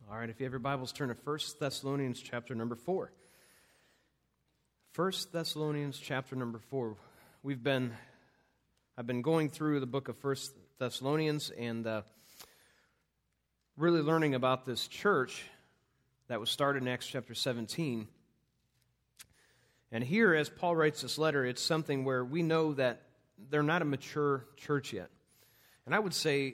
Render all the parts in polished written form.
All right, if you have your Bibles, turn to 1 Thessalonians chapter number 4. 1 Thessalonians chapter number 4. I've been going through the book of 1 Thessalonians and really learning about this church that was started in Acts chapter 17. And here, as Paul writes this letter, it's something where we know that they're not a mature church yet. And I would say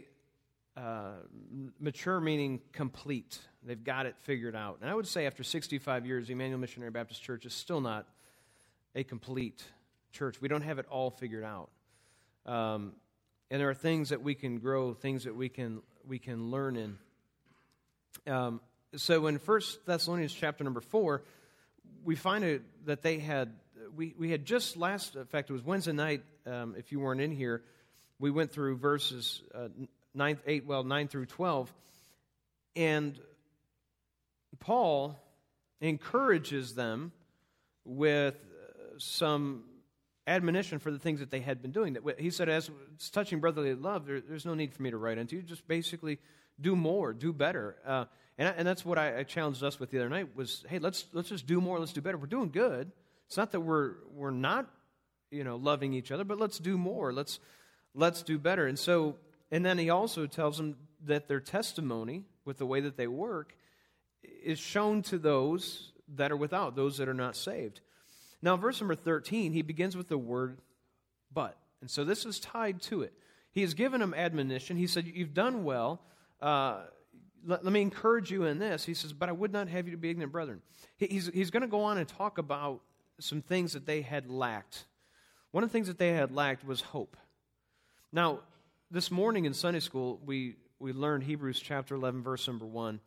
mature meaning complete. They've got it figured out. And I would say after 65 years, Emmanuel Missionary Baptist Church is still not a complete church. We don't have it all figured out. And there are things that we can grow, things that we can learn in. So in 1 Thessalonians chapter number 4, we find that they had, we had just last, in fact, it was Wednesday night, if you weren't in here, we went through verses 9 through 12, and Paul encourages them with some admonition for the things that they had been doing. He said, as it's touching brotherly love, there's no need for me to write unto you. Just basically do more, do better. And that's what I challenged us with the other night was, hey, let's just do more, let's do better. We're doing good. It's not that we're not, loving each other, but let's do more. Let's do better. And then he also tells them that their testimony, with the way that they work, is shown to those that are without, those that are not saved. Now, verse number 13, he begins with the word but. And so this is tied to it. He has given them admonition. He said, you've done well. Let me encourage you in this. He says, but I would not have you to be ignorant, brethren. He's going to go on and talk about some things that they had lacked. One of the things that they had lacked was hope. Now, this morning in Sunday school, we learned Hebrews chapter 11, verse number 1.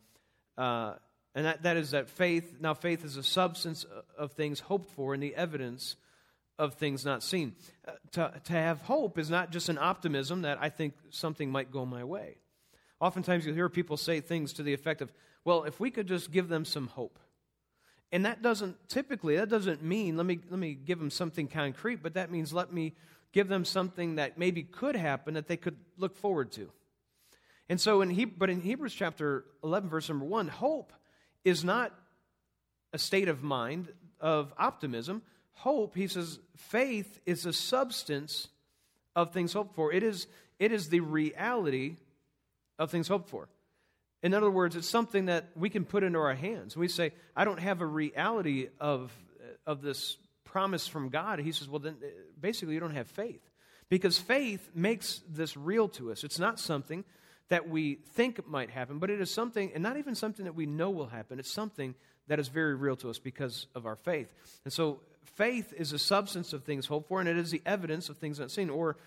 And that is that faith is a substance of things hoped for and the evidence of things not seen. To have hope is not just an optimism that I think something might go my way. Oftentimes you'll hear people say things to the effect of, well, if we could just give them some hope. And that doesn't mean, let me give them something concrete, but that means let me give them something that maybe could happen that they could look forward to. And so in Hebrews chapter 11, verse number 1, hope is not a state of mind of optimism. Hope, he says, faith is a substance of things hoped for. It is the reality of things hoped for. In other words, it's something that we can put into our hands. We say, I don't have a reality of this promise from God. He says, well, then basically you don't have faith. Because faith makes this real to us. It's not something that we think might happen, but it is something, and not even something that we know will happen. It's something that is very real to us because of our faith. And so faith is a substance of things hoped for, and it is the evidence of things not seen. Or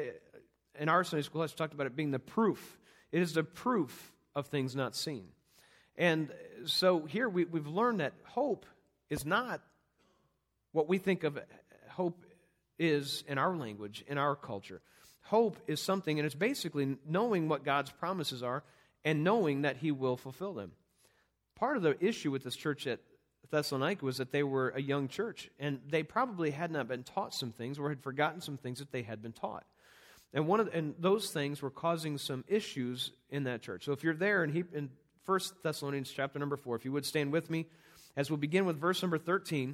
in our Sunday school class, we talked about it being the proof. It is the proof of things not seen. And so here we've learned that hope is not what we think of hope is in our language, in our culture. Hope is something, and it's basically knowing what God's promises are and knowing that He will fulfill them. Part of the issue with this church at Thessalonica was that they were a young church, and they probably had not been taught some things or had forgotten some things that they had been taught. And those things were causing some issues in that church. So if you're there in 1 Thessalonians chapter number 4, if you would stand with me as we'll begin with verse number 13.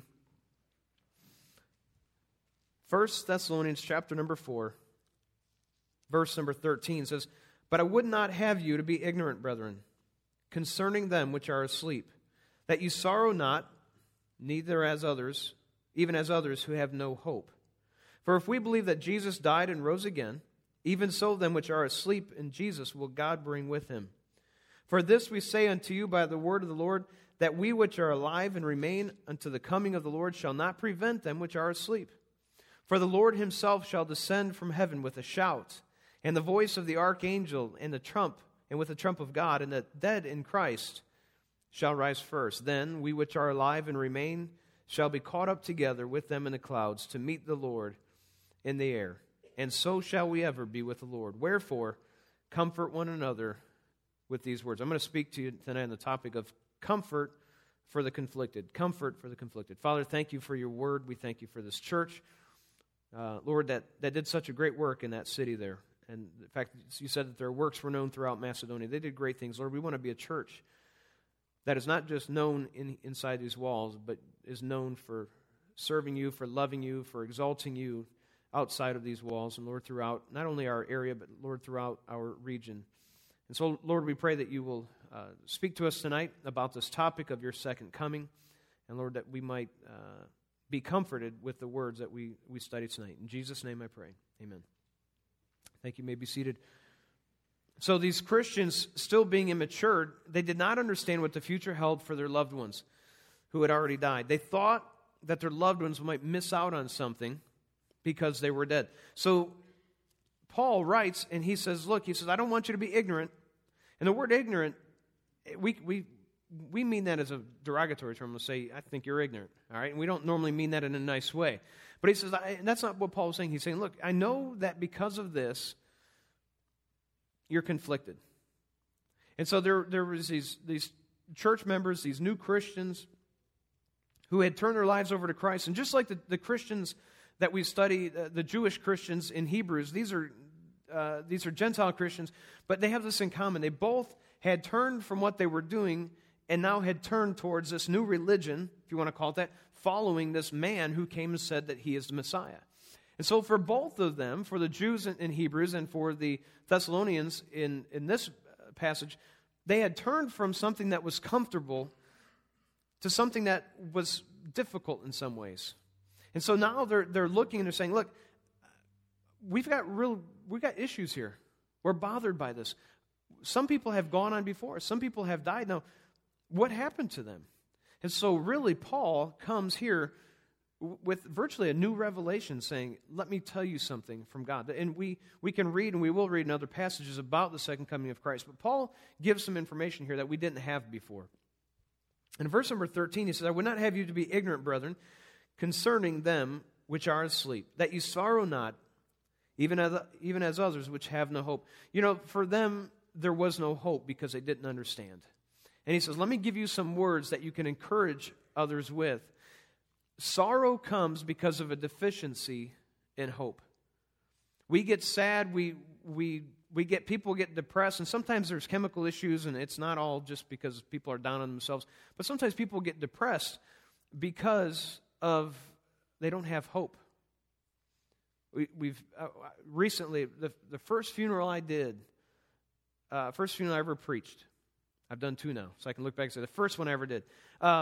1 Thessalonians chapter number 4, verse number 13 says, but I would not have you to be ignorant, brethren, concerning them which are asleep, that you sorrow not, neither as others, even as others who have no hope. For if we believe that Jesus died and rose again, even so them which are asleep in Jesus will God bring with him. For this we say unto you by the word of the Lord, that we which are alive and remain unto the coming of the Lord shall not prevent them which are asleep. For the Lord himself shall descend from heaven with a shout, and the voice of the archangel, and with the trump of God, and the dead in Christ shall rise first. Then we which are alive and remain shall be caught up together with them in the clouds to meet the Lord in the air. And so shall we ever be with the Lord. Wherefore, comfort one another with these words. I'm going to speak to you tonight on the topic of comfort for the conflicted. Comfort for the conflicted. Father, thank you for your word. We thank you for this church. Lord, that did such a great work in that city there. And in fact, you said that their works were known throughout Macedonia. They did great things. Lord, we want to be a church that is not just known inside these walls, but is known for serving you, for loving you, for exalting you outside of these walls, and Lord, throughout not only our area, but Lord, throughout our region. And so, Lord, we pray that you will speak to us tonight about this topic of your second coming, and Lord, that we might be comforted with the words that we study tonight. In Jesus' name I pray. Amen. Thank you. You may be seated. So these Christians, still being immature, they did not understand what the future held for their loved ones who had already died. They thought that their loved ones might miss out on something because they were dead. So Paul writes, and he says, look, he says, I don't want you to be ignorant. And the word ignorant, we mean that as a derogatory term. We'll say, I think you're ignorant. All right? And we don't normally mean that in a nice way. But he says, and that's not what Paul was saying. He's saying, look, I know that because of this, you're conflicted. And so there was these church members, these new Christians who had turned their lives over to Christ. And just like the Christians that we study, the Jewish Christians in Hebrews, these are Gentile Christians, but they have this in common. They both had turned from what they were doing and now had turned towards this new religion, if you want to call it that, following this man who came and said that he is the Messiah. And so for both of them, for the Jews in Hebrews and for the Thessalonians in this passage, they had turned from something that was comfortable to something that was difficult in some ways. And so now they're looking and they're saying, look, we've got issues here. We're bothered by this. Some people have gone on before. Some people have died. Now, what happened to them? And so really Paul comes here with virtually a new revelation saying, let me tell you something from God. And we can read, and we will read in other passages about the second coming of Christ. But Paul gives some information here that we didn't have before. In verse number 13, he says, I would not have you to be ignorant, brethren, concerning them which are asleep, that you sorrow not, even as others which have no hope. You know, for them, there was no hope because they didn't understand. And he says, let me give you some words that you can encourage others with. Sorrow comes because of a deficiency in hope. We get sad, people get depressed, and sometimes there's chemical issues, and it's not all just because people are down on themselves, but sometimes people get depressed because of they don't have hope. We've recently, the first funeral I did, first funeral I ever preached, I've done two now, so I can look back and say the first one I ever did.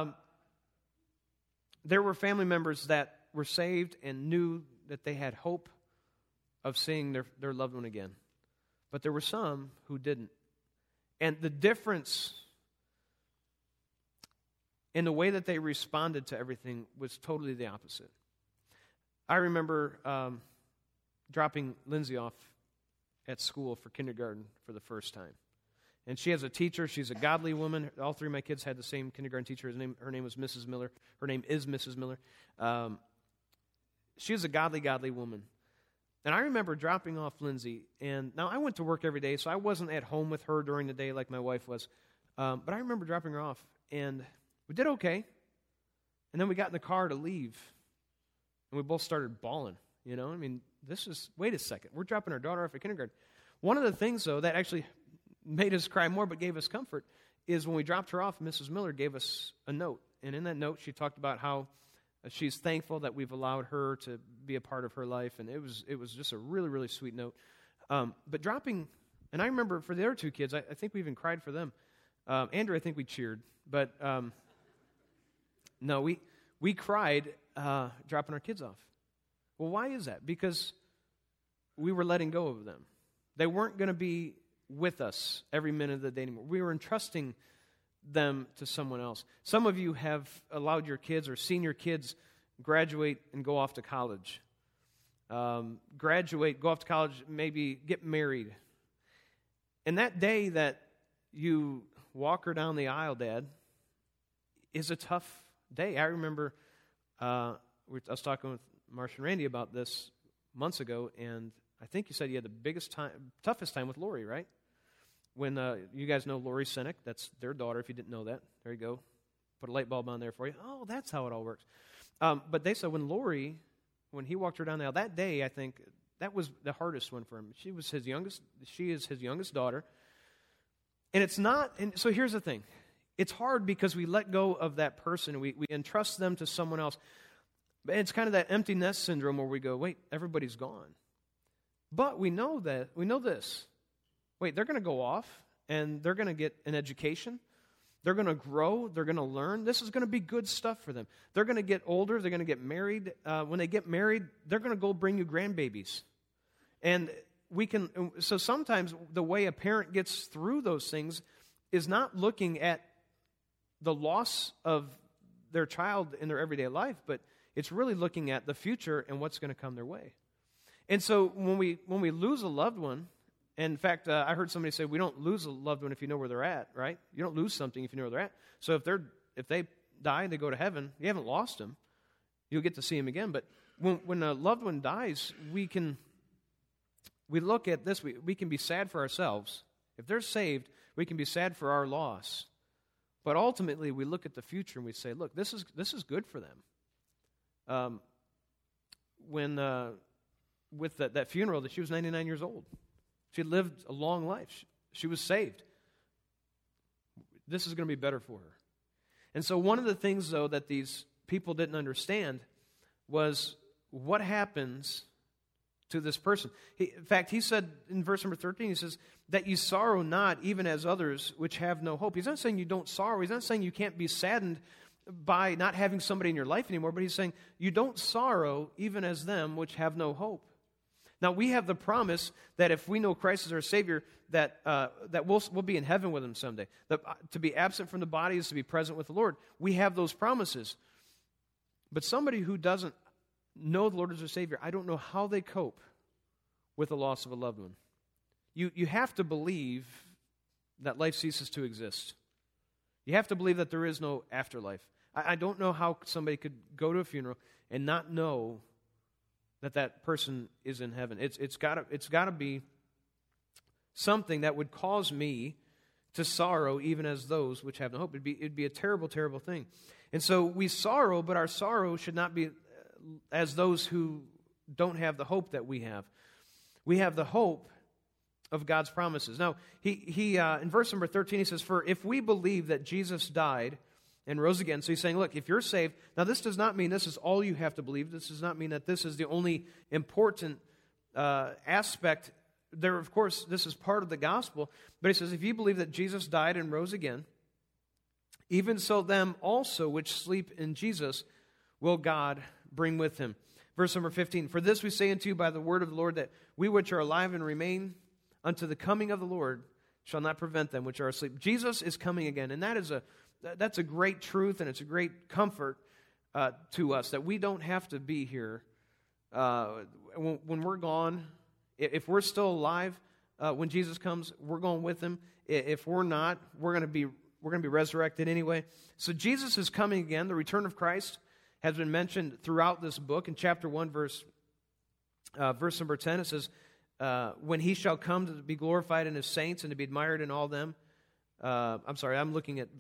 There were family members that were saved and knew that they had hope of seeing their loved one again. But there were some who didn't. And the difference in the way that they responded to everything was totally the opposite. I remember dropping Lindsay off at school for kindergarten for the first time. And she has a teacher. She's a godly woman. All three of my kids had the same kindergarten teacher. Her name was Mrs. Miller. Her name is Mrs. Miller. She is a godly woman. And I remember dropping off Lindsay. And now I went to work every day, so I wasn't at home with her during the day like my wife was. But I remember dropping her off. And we did okay. And then we got in the car to leave. And we both started bawling. You know, I mean, wait a second. We're dropping our daughter off at kindergarten. One of the things, though, that actually made us cry more but gave us comfort is when we dropped her off, Mrs. Miller gave us a note. And in that note, she talked about how she's thankful that we've allowed her to be a part of her life. And it was just a really, really sweet note. But dropping, and I remember for the other two kids, I think we even cried for them. Andrew, I think we cheered. But no, we cried dropping our kids off. Well, why is that? Because we were letting go of them. They weren't going to be with us every minute of the day anymore. We were entrusting them to someone else. Some of you have allowed your kids or seen your kids graduate and go off to college. Go off to college, maybe get married. And that day that you walk her down the aisle, Dad, is a tough day. I remember I was talking with Marcia and Randy about this months ago, and I think you said you had the toughest time with Lori, right? When you guys know Lori Senek, that's their daughter, if you didn't know that. There you go. Put a light bulb on there for you. Oh, that's how it all works. But they said when he walked her down the aisle, that day, I think, that was the hardest one for him. She is his youngest daughter. And so here's the thing. It's hard because we let go of that person. We entrust them to someone else. And it's kind of that empty nest syndrome where we go, wait, everybody's gone. But we know this. Wait, they're going to go off and they're going to get an education. They're going to grow. They're going to learn. This is going to be good stuff for them. They're going to get older. They're going to get married. When they get married, they're going to go bring you grandbabies. And so sometimes the way a parent gets through those things is not looking at the loss of their child in their everyday life, but it's really looking at the future and what's going to come their way. And so when we lose a loved one, and in fact, I heard somebody say, we don't lose a loved one if you know where they're at, right? You don't lose something if you know where they're at. So if they die and they go to heaven, you haven't lost them. You'll get to see them again. But when a loved one dies, we look at this, we can be sad for ourselves. If they're saved, we can be sad for our loss. But ultimately, we look at the future and we say, look, this is good for them. With that funeral, that she was 99 years old. She lived a long life. She was saved. This is going to be better for her. And so one of the things, though, that these people didn't understand was what happens to this person. In fact, he said in verse number 13, he says, that you sorrow not even as others which have no hope. He's not saying you don't sorrow. He's not saying you can't be saddened by not having somebody in your life anymore, but he's saying you don't sorrow even as them which have no hope. Now, we have the promise that if we know Christ as our Savior, that we'll be in heaven with Him someday. To be absent from the body is to be present with the Lord. We have those promises. But somebody who doesn't know the Lord as their Savior, I don't know how they cope with the loss of a loved one. You have to believe that life ceases to exist. You have to believe that there is no afterlife. I don't know how somebody could go to a funeral and not know that person is in heaven. It's got to be something that would cause me to sorrow even as those which have no hope. It'd be a terrible, terrible thing. And so we sorrow, but our sorrow should not be as those who don't have the hope that we have. We have the hope of God's promises. Now, he in verse number 13, he says, for if we believe that Jesus died and rose again. So he's saying, look, if you're saved, now this does not mean this is all you have to believe. This does not mean that this is the only important aspect. There, of course, this is part of the gospel. But he says, if you believe that Jesus died and rose again, even so them also which sleep in Jesus will God bring with Him. Verse number 15, for this we say unto you by the word of the Lord, that we which are alive and remain unto the coming of the Lord shall not prevent them which are asleep. Jesus is coming again, and that's a great truth, and it's a great comfort to us that we don't have to be here when we're gone. If we're still alive when Jesus comes, we're going with Him. If we're not, we're going to be resurrected anyway. So Jesus is coming again. The return of Christ has been mentioned throughout this book. In chapter 1, verse number 10, it says, when He shall come to be glorified in His saints and to be admired in all them. I'm looking at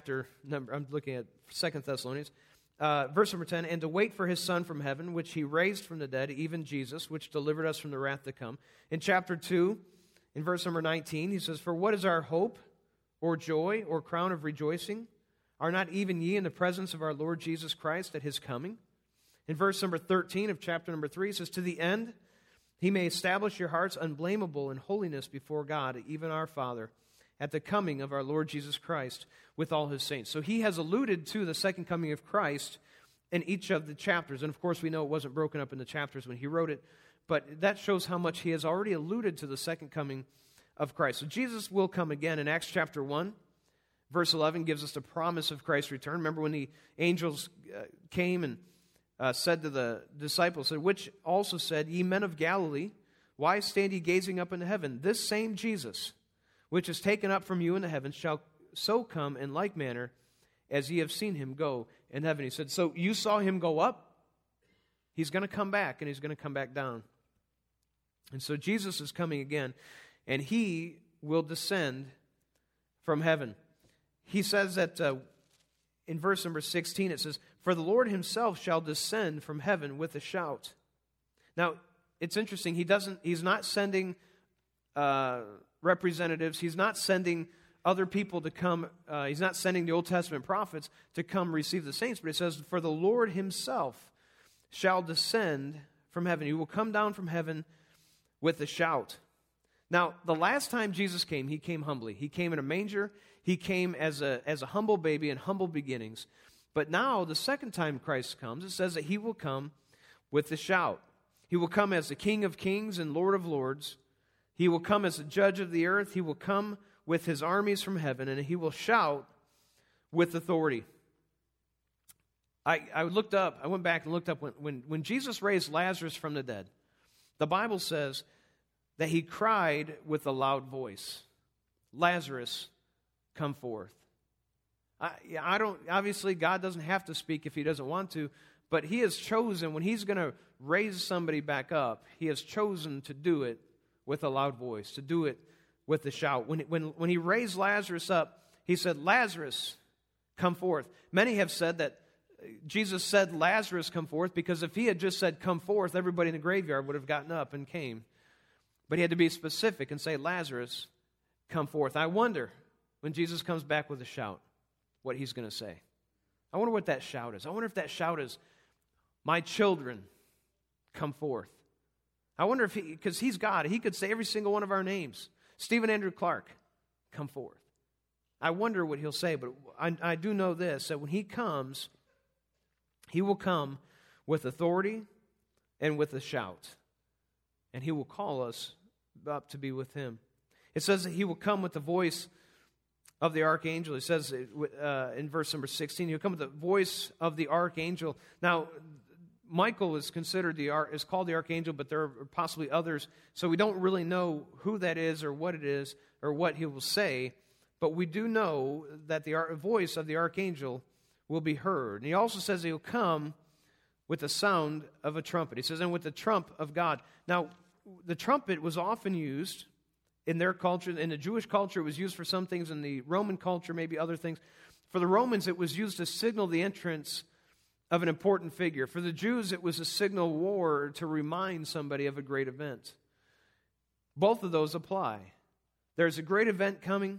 2 Thessalonians. Verse number 10, and to wait for His Son from heaven, which He raised from the dead, even Jesus, which delivered us from the wrath to come. In chapter 2, in verse number 19, he says, for what is our hope, or joy, or crown of rejoicing? Are not even ye in the presence of our Lord Jesus Christ at His coming? In verse number 13 of chapter number 3, it says, to the end He may establish your hearts unblameable in holiness before God, even our Father, at the coming of our Lord Jesus Christ with all His saints. So he has alluded to the second coming of Christ in each of the chapters. And of course, we know it wasn't broken up into chapters when he wrote it, but that shows how much he has already alluded to the second coming of Christ. So Jesus will come again. In Acts chapter 1, verse 11 gives us the promise of Christ's return. Remember when the angels came and said to the disciples, which also said, ye men of Galilee, why stand ye gazing up into heaven? This same Jesus, which is taken up from you in the heavens, shall so come in like manner as ye have seen Him go in heaven. He said, so you saw Him go up, He's going to come back, and He's going to come back down. And so Jesus is coming again, and He will descend from heaven. He says that in verse number 16, it says, for the Lord Himself shall descend from heaven with a shout. Now, it's interesting. He's not sending representatives. He's not sending other people to come. He's not sending the Old Testament prophets to come receive the saints, but it says, for the Lord himself shall descend from heaven. He will come down from heaven with a shout. Now, the last time Jesus came, he came humbly. He came in a manger. He came as a humble baby in humble beginnings. But now, the second time Christ comes, it says that he will come with a shout. He will come as the King of kings and Lord of lords. He will come as the judge of the earth. He will come with his armies from heaven, and he will shout with authority. I went back and looked up when Jesus raised Lazarus from the dead, the Bible says that he cried with a loud voice, Lazarus, come forth. Obviously, God doesn't have to speak if he doesn't want to, but he has chosen, when he's going to raise somebody back up, he has chosen to do it with a loud voice, to do it with a shout. When he raised Lazarus up, he said, Lazarus, come forth. Many have said that Jesus said, Lazarus, come forth, because if he had just said, come forth, everybody in the graveyard would have gotten up and came. But he had to be specific and say, Lazarus, come forth. I wonder, when Jesus comes back with a shout, what he's going to say. I wonder what that shout is. I wonder if that shout is, my children, come forth. I wonder if because he's God, he could say every single one of our names. Stephen Andrew Clark, come forth. I wonder what he'll say, but I do know this, that when he comes, he will come with authority and with a shout. And he will call us up to be with him. It says that he will come with the voice of the archangel. It says in verse number 16, he'll come with the voice of the archangel. Now, Michael is called the archangel, but there are possibly others. So we don't really know who that is or what it is or what he will say. But we do know that the voice of the archangel will be heard. And he also says he'll come with the sound of a trumpet. He says, and with the trump of God. Now, the trumpet was often used in their culture. In the Jewish culture, it was used for some things. In the Roman culture, maybe other things. For the Romans, it was used to signal the entrance of an important figure. For the Jews, it was a signal war to remind somebody of a great event. Both of those apply. There's a great event coming,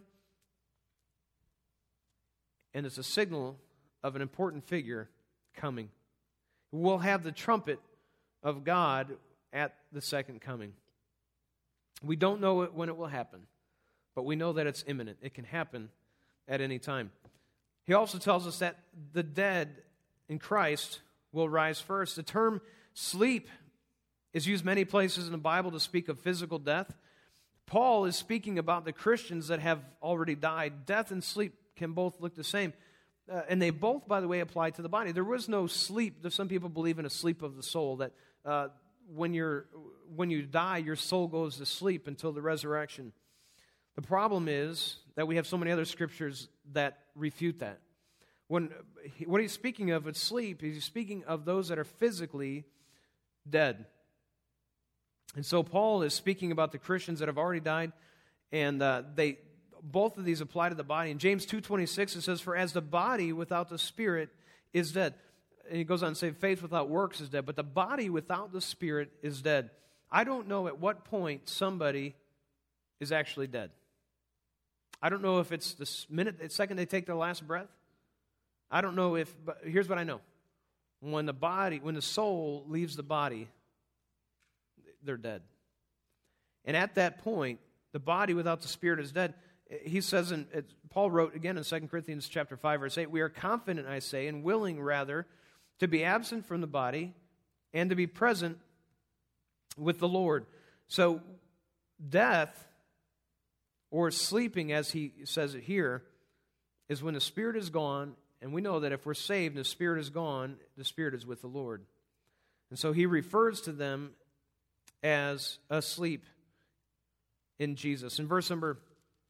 and it's a signal of an important figure coming. We'll have the trumpet of God at the second coming. We don't know when it will happen, but we know that it's imminent. It can happen at any time. He also tells us that the dead in Christ will rise first. The term sleep is used many places in the Bible to speak of physical death. Paul is speaking about the Christians that have already died. Death and sleep can both look the same. And they both, by the way, apply to the body. There was no sleep. Some people believe in a sleep of the soul, that when you die, your soul goes to sleep until the resurrection. The problem is that we have so many other scriptures that refute that. When he's speaking of with sleep, he's speaking of those that are physically dead. And so Paul is speaking about the Christians that have already died, and both of these apply to the body. In James 2:26, it says, for as the body without the spirit is dead. And he goes on to say, faith without works is dead, but the body without the spirit is dead. I don't know at what point somebody is actually dead. I don't know if it's the second they take their last breath. I don't know but here's what I know. When the soul leaves the body, they're dead. And at that point, the body without the spirit is dead. He says, Paul wrote again in 2 Corinthians chapter 5, verse 8, we are confident, I say, and willing rather, to be absent from the body and to be present with the Lord. So death, or sleeping as he says it here, is when the spirit is gone, and we know that if we're saved and the spirit is gone, the spirit is with the Lord. And so he refers to them as asleep in Jesus. In verse number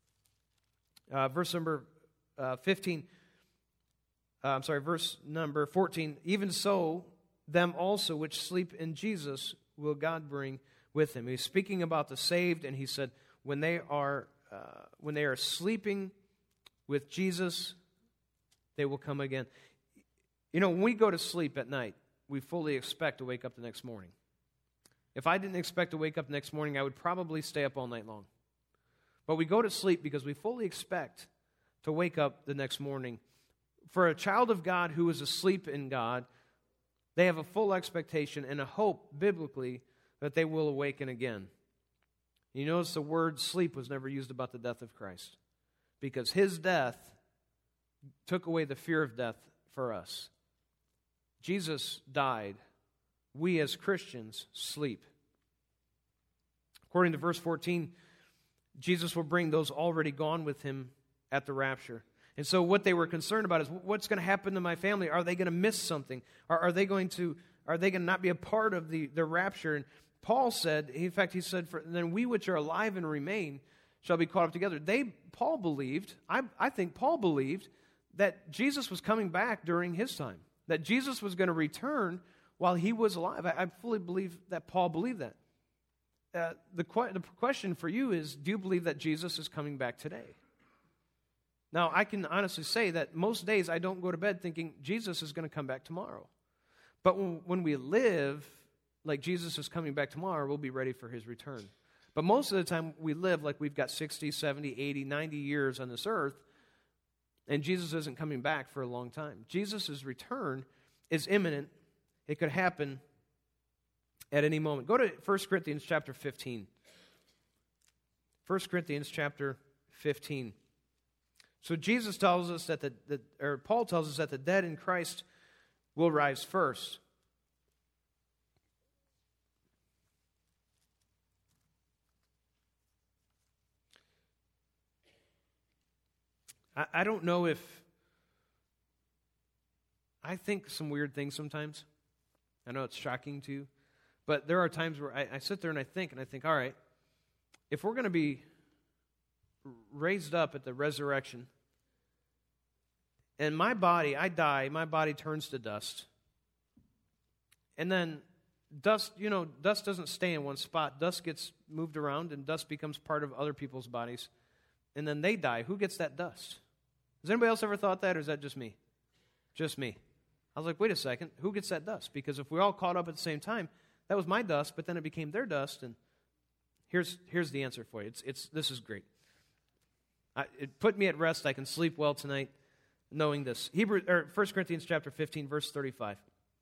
14, even so, them also which sleep in Jesus will God bring with him. He's speaking about the saved, and he said, when they are sleeping with Jesus, they will come again. You know, when we go to sleep at night, we fully expect to wake up the next morning. If I didn't expect to wake up next morning, I would probably stay up all night long. But we go to sleep because we fully expect to wake up the next morning. For a child of God who is asleep in God, they have a full expectation and a hope, biblically, that they will awaken again. You notice the word sleep was never used about the death of Christ, because his death took away the fear of death for us. Jesus died. We as Christians sleep. According to verse 14, Jesus will bring those already gone with him at the rapture. And so what they were concerned about is, what's going to happen to my family? Are they going to miss something? Are they going to not be a part of the rapture? And Paul said, in fact, he said, then we which are alive and remain shall be caught up together. Paul believed, I think Paul believed, that Jesus was coming back during his time, that Jesus was going to return while he was alive. I fully believe that Paul believed that. The question for you is, do you believe that Jesus is coming back today? Now, I can honestly say that most days I don't go to bed thinking Jesus is going to come back tomorrow. But when we live like Jesus is coming back tomorrow, we'll be ready for his return. But most of the time we live like we've got 60, 70, 80, 90 years on this earth, and Jesus isn't coming back for a long time. Jesus' return is imminent. It could happen at any moment. Go to 1 Corinthians chapter 15. 1 Corinthians chapter 15. So Jesus tells us that Paul tells us that the dead in Christ will rise first. I don't know if I think some weird things sometimes. I know it's shocking to you, but there are times where I sit there and I think, all right, if we're going to be raised up at the resurrection, and my body, I die, my body turns to dust. And then dust doesn't stay in one spot. Dust gets moved around, and dust becomes part of other people's bodies. And then they die. Who gets that dust? Has anybody else ever thought that, or is that just me? Just me. I was like, wait a second, who gets that dust? Because if we're all caught up at the same time, that was my dust, but then it became their dust, and here's the answer for you. This is great. It put me at rest. I can sleep well tonight knowing this. 1 Corinthians chapter 15, verse 35.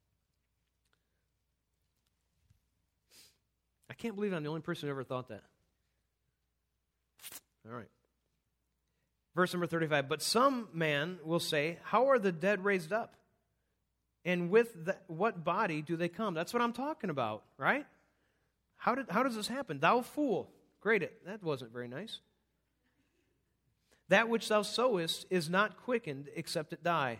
I can't believe I'm the only person who ever thought that. All right. Verse number 35. But some man will say, how are the dead raised up? And with what body do they come? That's what I'm talking about, right? How does this happen? Thou fool. Great. That wasn't very nice. That which thou sowest is not quickened except it die.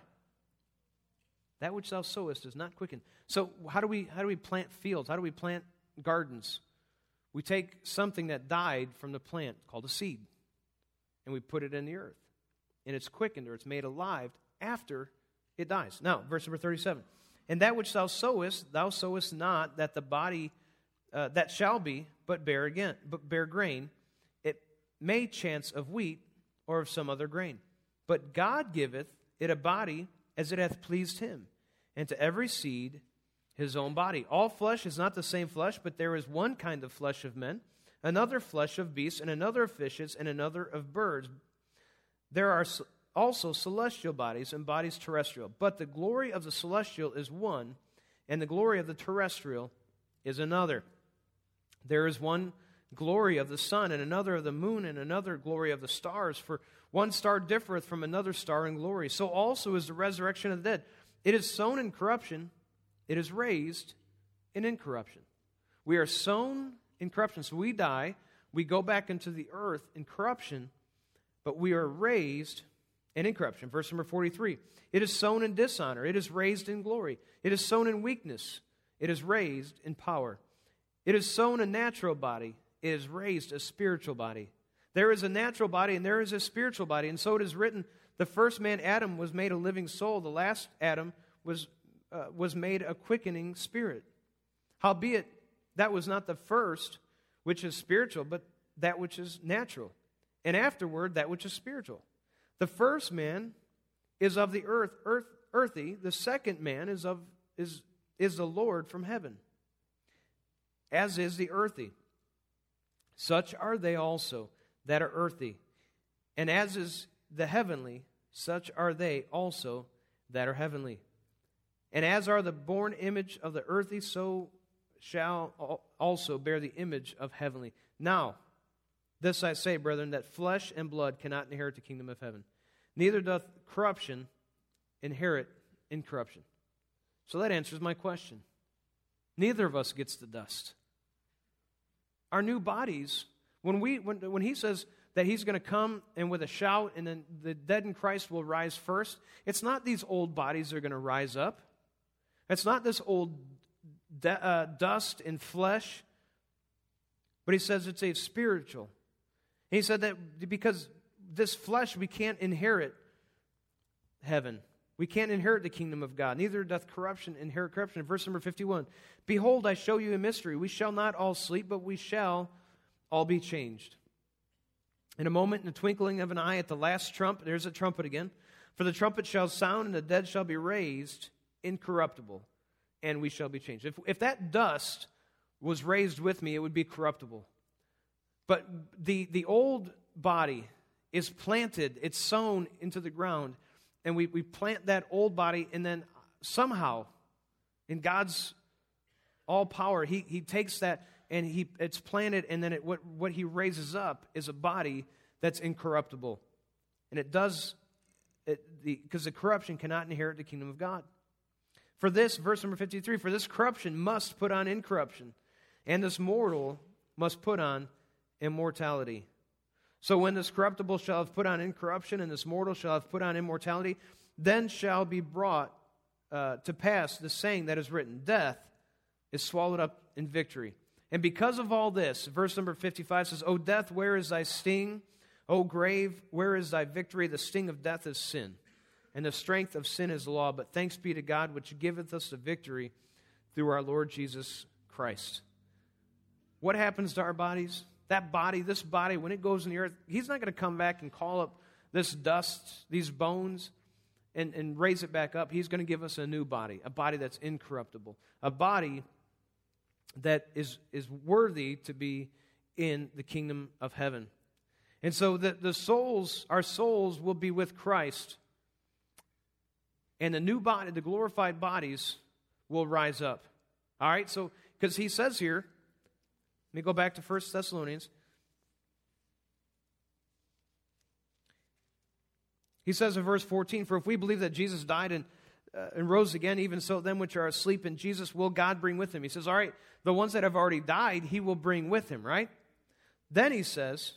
That which thou sowest is not quickened. So how do we plant fields? How do we plant gardens? We take something that died from the plant called a seed, and we put it in the earth. And it's quickened, or it's made alive after it dies. Now, verse number 37. And that which thou sowest not that the body that shall be, but bear grain. It may chance of wheat, or of some other grain. But God giveth it a body as it hath pleased him, and to every seed his own body. All flesh is not the same flesh, but there is one kind of flesh of men, another flesh of beasts, and another of fishes, and another of birds. There are also celestial bodies and bodies terrestrial. But the glory of the celestial is one, and the glory of the terrestrial is another. There is one glory of the sun, and another of the moon, and another glory of the stars. For one star differeth from another star in glory. So also is the resurrection of the dead. It is sown in corruption, it is raised in incorruption. We are sown in corruption. So we die, we go back into the earth in corruption, but we are raised in incorruption. Verse number 43. It is sown in dishonor, it is raised in glory. It is sown in weakness, it is raised in power. It is sown a natural body, it is raised a spiritual body. There is a natural body and there is a spiritual body. And so it is written, the first man, Adam, was made a living soul. The last Adam was made a quickening spirit. Howbeit, that was not the first, which is spiritual, but that which is natural. And afterward, that which is spiritual. The first man is of the earthy. The second man is the Lord from heaven. As is the earthy, such are they also that are earthy. And as is the heavenly, such are they also that are heavenly. And as are the born image of the earthly, so shall also bear the image of heavenly. Now, this I say, brethren, that flesh and blood cannot inherit the kingdom of heaven. Neither doth corruption inherit incorruption. So that answers my question. Neither of us gets the dust. Our new bodies, when he says that he's going to come and with a shout and then the dead in Christ will rise first, it's not these old bodies that are going to rise up. It's not this old dust and flesh. But he says it's a spiritual. He said that because this flesh, we can't inherit heaven. We can't inherit the kingdom of God. Neither doth corruption inherit corruption. Verse number 51. Behold, I show you a mystery. We shall not all sleep, but we shall all be changed. In a moment, in the twinkling of an eye, at the last trump, there's a trumpet again. For the trumpet shall sound, and the dead shall be raised incorruptible, and we shall be changed. If that dust was raised with me, it would be corruptible. But the old body is planted, it's sown into the ground, and we plant that old body, and then somehow, in God's all power, He takes that and it's planted, and then what He raises up is a body that's incorruptible. And it does, because the corruption cannot inherit the kingdom of God. For this, verse number 53, for this corruption must put on incorruption, and this mortal must put on immortality. So when this corruptible shall have put on incorruption, and this mortal shall have put on immortality, then shall be brought to pass the saying that is written, death is swallowed up in victory. And because of all this, verse number 55 says, O death, where is thy sting? O grave, where is thy victory? The sting of death is sin, and the strength of sin is law. But thanks be to God, which giveth us the victory through our Lord Jesus Christ. What happens to our bodies? That body, this body, when it goes in the earth, He's not going to come back and call up this dust, these bones, and raise it back up. He's going to give us a new body, a body that's incorruptible, a body that is worthy to be in the kingdom of heaven. And so the souls, our souls will be with Christ, and the new body, the glorified bodies, will rise up. All right, so, because he says here, let me go back to 1 Thessalonians. He says in verse 14, for if we believe that Jesus died and rose again, even so them which are asleep in Jesus will God bring with Him. He says, all right, the ones that have already died, He will bring with Him, right? Then he says,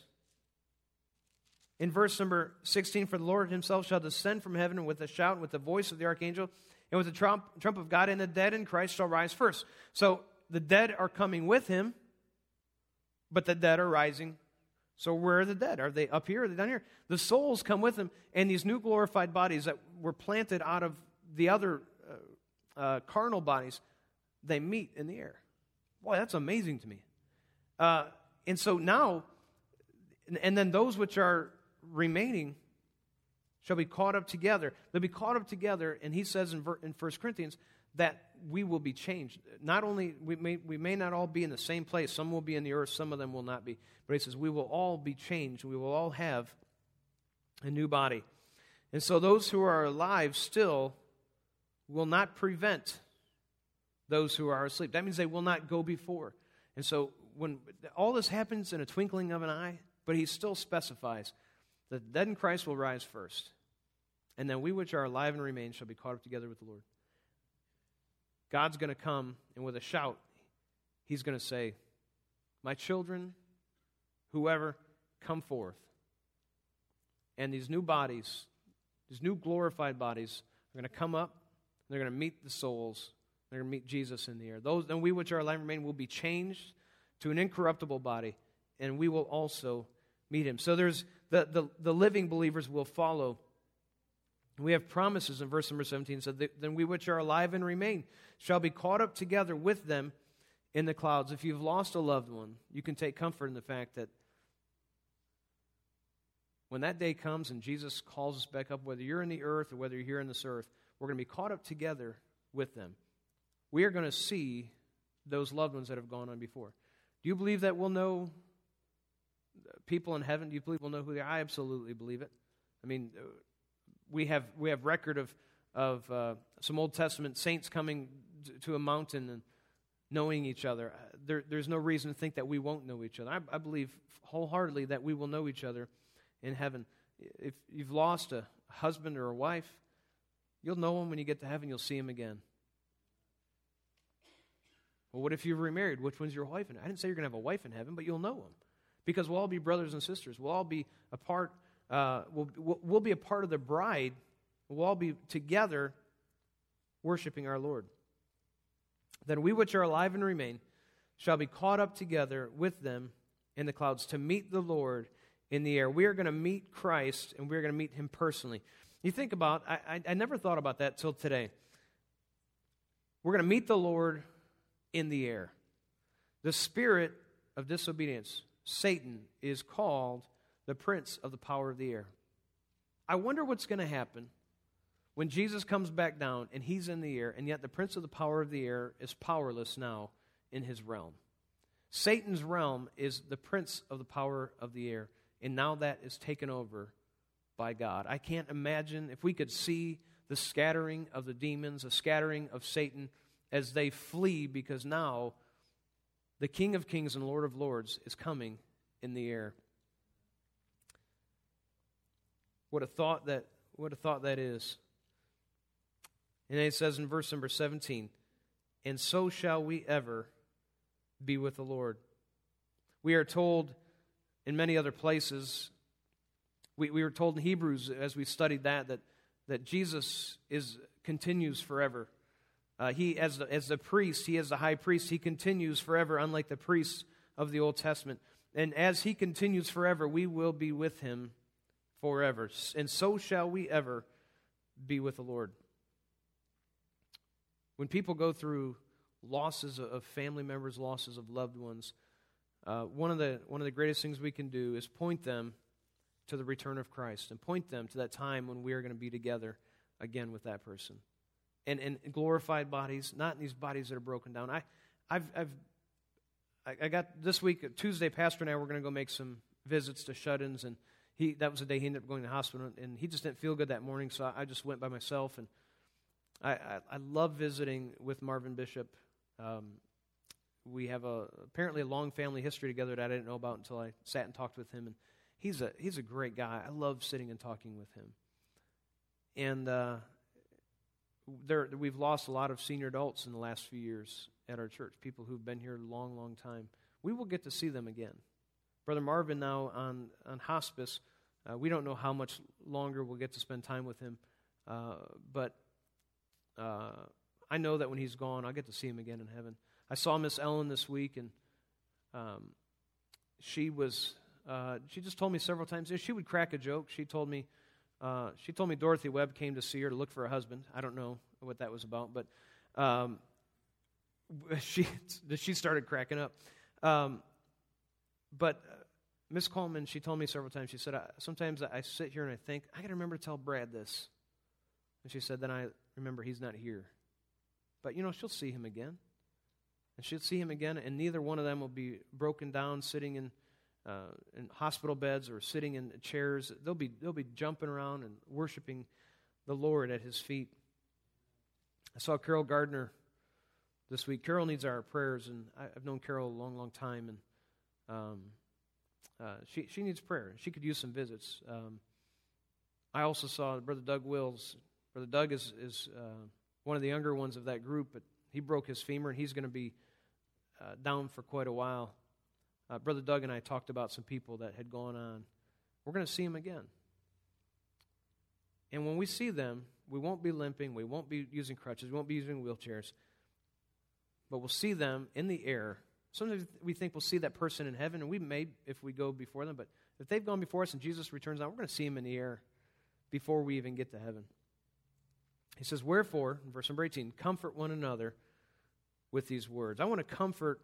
in verse number 16, for the Lord Himself shall descend from heaven with a shout, and with the voice of the archangel, and with the trump of God, and the dead in Christ shall rise first. So the dead are coming with Him, but the dead are rising. So where are the dead? Are they up here? Are they down here? The souls come with Him, and these new glorified bodies that were planted out of the other carnal bodies, they meet in the air. Boy, that's amazing to me. And so now, and then those which are remaining shall be caught up together. They'll be caught up together, and he says in 1 Corinthians that we will be changed. Not only, we may not all be in the same place. Some will be in the earth, some of them will not be. But he says we will all be changed. We will all have a new body. And so those who are alive still will not prevent those who are asleep. That means they will not go before. And so when all this happens in a twinkling of an eye, but he still specifies that the dead in Christ will rise first. And then we which are alive and remain shall be caught up together with the Lord. God's going to come, and with a shout, He's going to say, my children, whoever, come forth. And these new bodies, these new glorified bodies, are going to come up, and they're going to meet the souls. They're going to meet Jesus in the air. Those, and we which are alive and remain will be changed to an incorruptible body, and we will also meet Him. So there's the living believers will follow. We have promises in verse number 17. So then we which are alive and remain shall be caught up together with them in the clouds. If you've lost a loved one, you can take comfort in the fact that when that day comes and Jesus calls us back up, whether you're in the earth or whether you're here in this earth, we're going to be caught up together with them. We are going to see those loved ones that have gone on before. Do you believe that we'll know people in heaven? Do you believe we'll know who they are? I absolutely believe it. I mean, we have record of some Old Testament saints coming to a mountain and knowing each other. There's no reason to think that we won't know each other. I believe wholeheartedly that we will know each other in heaven. If you've lost a husband or a wife, you'll know him when you get to heaven. You'll see him again. Well, what if you're remarried? Which one's your wife? I didn't say you're going to have a wife in heaven, but you'll know him. Because we'll all be brothers and sisters. We'll all be a part, we'll be a part of the bride. We'll all be together worshiping our Lord. Then we which are alive and remain shall be caught up together with them in the clouds to meet the Lord in the air. We are going to meet Christ, and we're going to meet him personally. You think about, I never thought about that till today. We're going to meet the Lord in the air. The spirit of disobedience, Satan, is called the prince of the power of the air. I wonder what's going to happen when Jesus comes back down and he's in the air, and yet the prince of the power of the air is powerless now in his realm. Satan's realm is the prince of the power of the air, and now that is taken over by God. I can't imagine if we could see the scattering of the demons, the scattering of Satan as they flee, because now the King of Kings and Lord of Lords is coming in the air. What a thought that is. And it says in verse number 17, and so shall we ever be with the Lord. We are told in many other places, we were told in Hebrews as we studied that Jesus continues forever. He, as the priest, he as the high priest, he continues forever, unlike the priests of the Old Testament. And as he continues forever, we will be with him forever. And so shall we ever be with the Lord. When people go through losses of family members, losses of loved ones, one of the greatest things we can do is point them to the return of Christ and point them to that time when we are going to be together again with that person. And in glorified bodies, not in these bodies that are broken down. I got this week, Tuesday, Pastor and I were going to go make some visits to shut-ins, and that was the day he ended up going to the hospital, and he just didn't feel good that morning, so I just went by myself, and I love visiting with Marvin Bishop. We have apparently a long family history together that I didn't know about until I sat and talked with him, and he's a great guy. I love sitting and talking with him. And we've lost a lot of senior adults in the last few years at our church, people who've been here a long, long time. We will get to see them again. Brother Marvin now on hospice, we don't know how much longer we'll get to spend time with him, but I know that when he's gone, I'll get to see him again in heaven. I saw Miss Ellen this week, and she just told me several times, she would crack a joke. She told me Dorothy Webb came to see her to look for a husband. I don't know what that was about, but she started cracking up. But Miss Coleman, she told me several times, she said, sometimes I sit here and I think, I got to remember to tell Brad this. And she said, then I remember he's not here. But, she'll see him again. And she'll see him again, and neither one of them will be broken down, sitting in hospital beds or sitting in chairs. They'll be jumping around and worshiping the Lord at his feet. I saw Carol Gardner this week. Carol needs our prayers, and I've known Carol a long, long time, and she needs prayer. She could use some visits. I also saw Brother Doug Wills. Brother Doug is one of the younger ones of that group, but he broke his femur, and he's going to be down for quite a while. Brother Doug and I talked about some people that had gone on. We're going to see them again. And when we see them, we won't be limping, we won't be using crutches, we won't be using wheelchairs, but we'll see them in the air. Sometimes we think we'll see that person in heaven, and we may if we go before them, but if they've gone before us and Jesus returns out, we're going to see him in the air before we even get to heaven. He says, wherefore, in verse number 18, comfort one another with these words. I want to comfort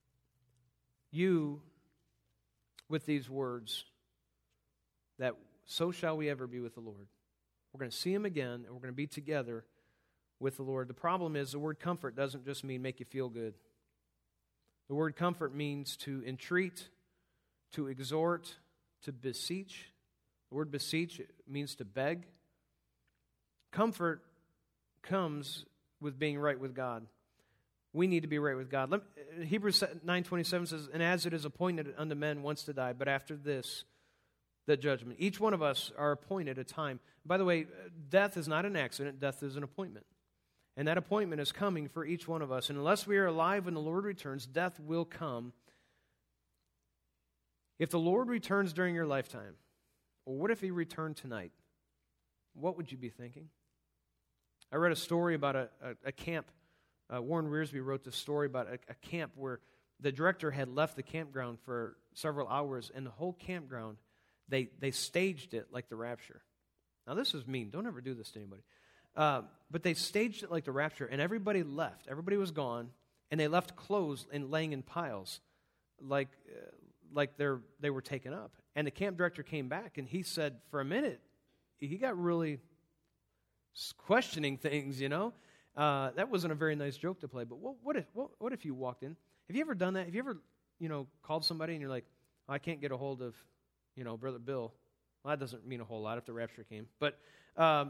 you with these words, that so shall we ever be with the Lord. We're going to see him again, and we're going to be together with the Lord. The problem is the word comfort doesn't just mean make you feel good. The word comfort means to entreat, to exhort, to beseech, The word beseech means to beg. Comfort comes with being right with God. We need to be right with God. Hebrews 9:27 says, and as it is appointed unto men once to die, but after this, the judgment. Each one of us are appointed a time. By the way, death is not an accident. Death is an appointment. And that appointment is coming for each one of us. And unless we are alive when the Lord returns, death will come. If the Lord returns during your lifetime, or what if He returned tonight? What would you be thinking? I read a story about a camp. Warren Rearsby wrote this story about a camp where the director had left the campground for several hours, and the whole campground, they staged it like the rapture. Now, this is mean. Don't ever do this to anybody. But they staged it like the rapture, and everybody left. Everybody was gone, and they left clothes and laying in piles like they were taken up. And the camp director came back, and he said, for a minute, he got really questioning things, you know. That wasn't a very nice joke to play, but what if you walked in? Have you ever done that? Have you ever, called somebody and you're like, I can't get a hold of, Brother Bill? Well, that doesn't mean a whole lot if the rapture came, but I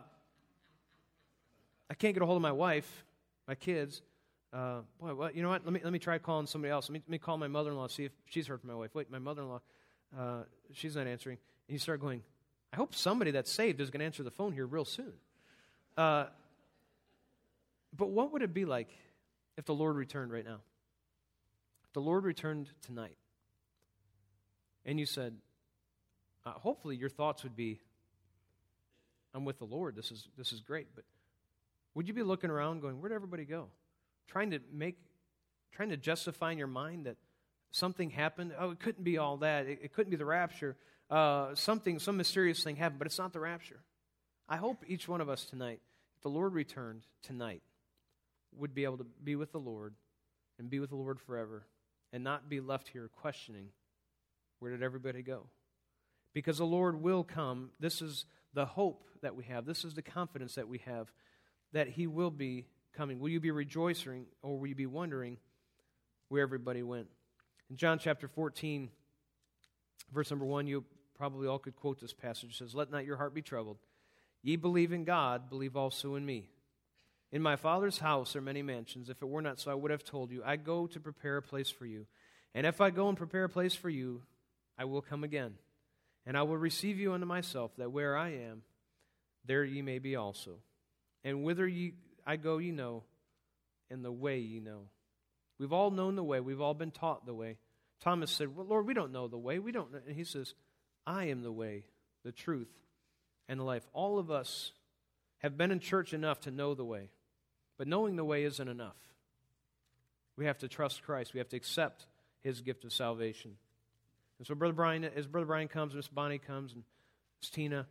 can't get a hold of my wife, my kids. You know what? Let me try calling somebody else. Let me call my mother-in-law, see if she's heard from my wife. Wait, my mother-in-law, she's not answering. And you start going, I hope somebody that's saved is going to answer the phone here real soon. But what would it be like if the Lord returned right now? If the Lord returned tonight, and you said, hopefully your thoughts would be, I'm with the Lord, this is great, but would you be looking around going, where'd everybody go? Trying to justify in your mind that something happened. Oh, it couldn't be all that. It couldn't be the rapture. Some mysterious thing happened, but it's not the rapture. I hope each one of us tonight, if the Lord returned tonight, would be able to be with the Lord and be with the Lord forever and not be left here questioning, where did everybody go? Because the Lord will come. This is the hope that we have. This is the confidence that we have that He will be coming. Will you be rejoicing, or will you be wondering where everybody went? In John chapter 14, verse number 1, you probably all could quote this passage. It says, let not your heart be troubled. Ye believe in God, believe also in me. In my Father's house are many mansions. If it were not so, I would have told you. I go to prepare a place for you. And if I go and prepare a place for you, I will come again. And I will receive you unto myself, that where I am, there ye may be also. And whither I go ye know, and the way ye know. We've all known the way. We've all been taught the way. Thomas said, well, Lord, we don't know the way. We don't know. And He says, I am the way, the truth, and the life. All of us have been in church enough to know the way. But knowing the way isn't enough. We have to trust Christ. We have to accept His gift of salvation. And so as Brother Brian comes, Miss Bonnie comes, and Miss Tina,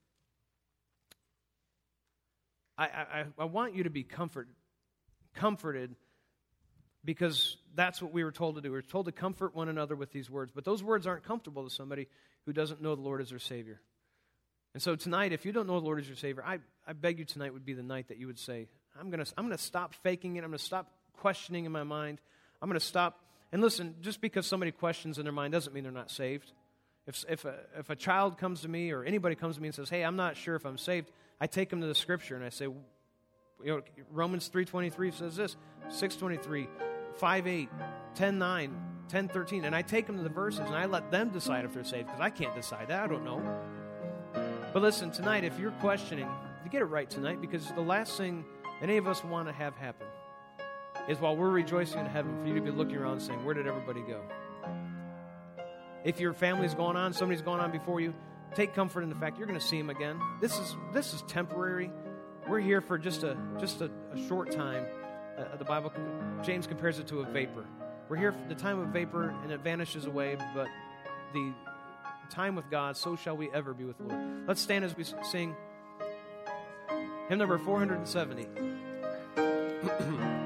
I want you to be comforted, because that's what we were told to do. We were told to comfort one another with these words. But those words aren't comfortable to somebody who doesn't know the Lord as their Savior. And so tonight, if you don't know the Lord as your Savior, I beg you tonight would be the night that you would say, I'm going to stop faking it. I'm going to stop questioning in my mind. I'm going to stop. And listen, just because somebody questions in their mind doesn't mean they're not saved. If a child comes to me, or anybody comes to me and says, hey, I'm not sure if I'm saved, I take them to the Scripture and I say, Romans 3:23 says this, 6:23, 5:8, 10:9, 10:13, and I take them to the verses and I let them decide if they're saved, because I can't decide that. I don't know. But listen, tonight, if you're questioning, you get it right tonight, because the last thing any of us want to have happen is, while we're rejoicing in heaven, for you to be looking around saying, where did everybody go? If your family's gone on, somebody's gone on before you, take comfort in the fact you're going to see them again. This is temporary. We're here for just a short time. The Bible, James compares it to a vapor. We're here for the time of vapor, and it vanishes away, but the time with God, so shall we ever be with the Lord. Let's stand as we sing hymn number 470.